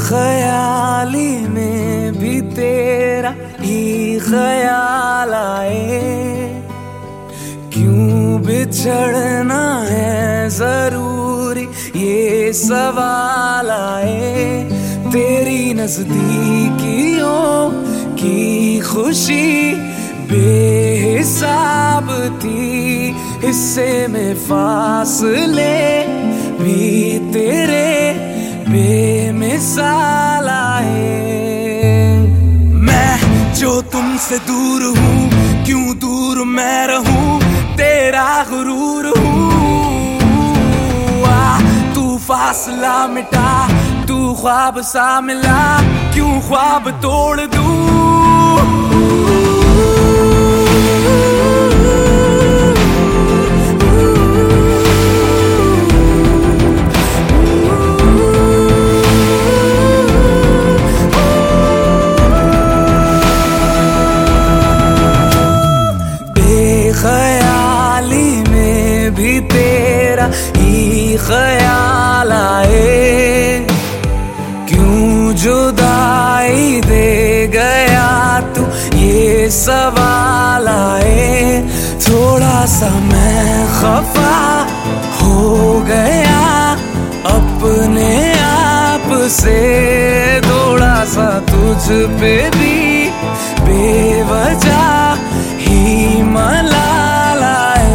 ख्याली में भी तेरा ही ख्याल आए। क्यों बिछड़ना है जरूरी ये सवाल आए। तेरी नजदीकियों की खुशी बेहिसाब थी, हिस्से में फासले भी तेरे बेमिसाल आए। मैं जो तुमसे दूर हूँ, क्यों दूर मैं रहूं, तेरा गुरूर हूँ। तू फासला मिटा, तू ख्वाब सा मिला, क्यों ख्वाब तोड़ दूं। ख्याली में भी तेरा ही ख्याल आए। क्यों जुदाई दे गया तू ये सवाल आए। थोड़ा सा मैं खफा हो गया अपने आप से, थोड़ा सा तुझ पे भी बेवजह ही मलाल आए।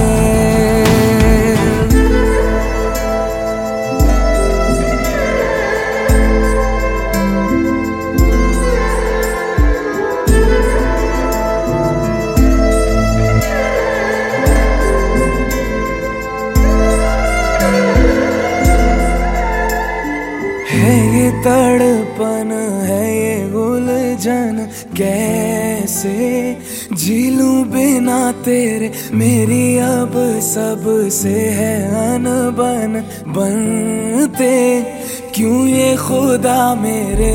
है ये तड़पन, है ये उलझन, कैसे झीलूं बिना तेरे। मेरी अब सब से है अनबन, बनते क्यों ये खुदा मेरे।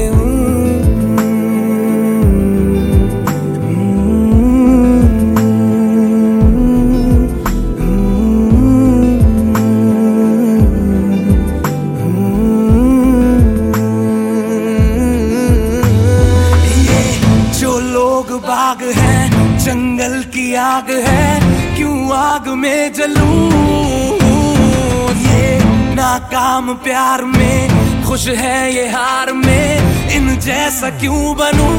बाग है, जंगल की आग है, क्यों आग में जलूं। ये नाकाम प्यार में खुश है ये हार में, इन जैसा क्यों बनूं।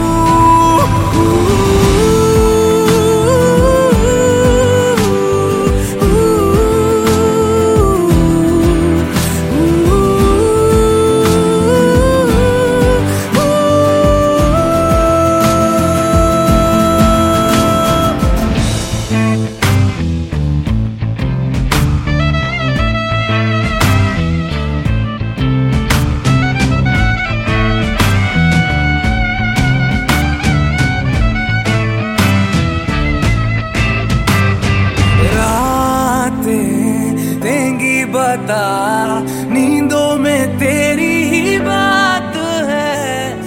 बता नींदों में तेरी ही बात है,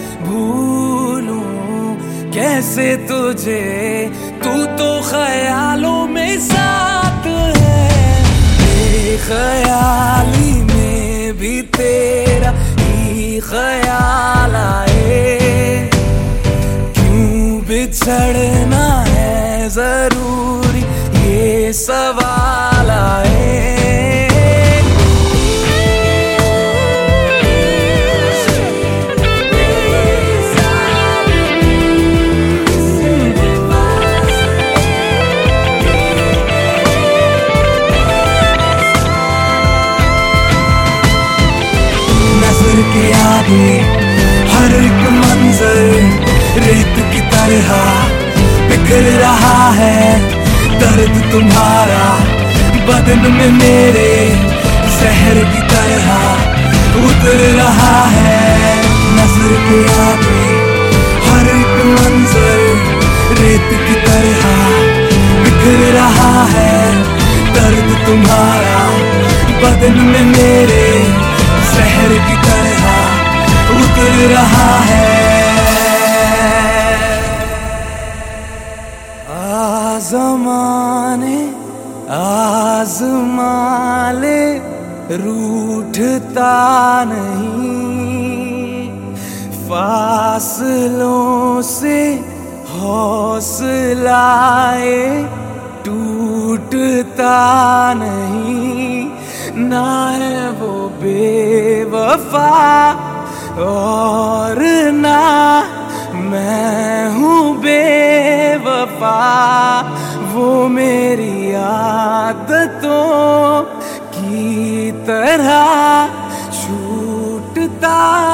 भूलूं कैसे तुझे, तू तो ख्यालों में साथ है। बेख्याली में भी तेरा ही ख्याल आए। क्यों बिछड़ना है जरूरी ये सवाल आए। के आगे हर एक मंजर रेत की तरह बिखर रहा है। दर्द तुम्हारा बदन में मेरे जहर की तरह उतर रहा है। नजर के आगे हर एक मंजर रेत की तरह बिखर रहा है। दर्द तुम्हारा बदन में मेरे जहर की तरह उतर रहा है। ज़माने आज़मा ले रूठता नहीं, फासलों से हौसलाए टूटता नहीं, ना है वो बेवफा और ना मैं हूँ बेवफा। वो मेरी आदतों की तरह छूटता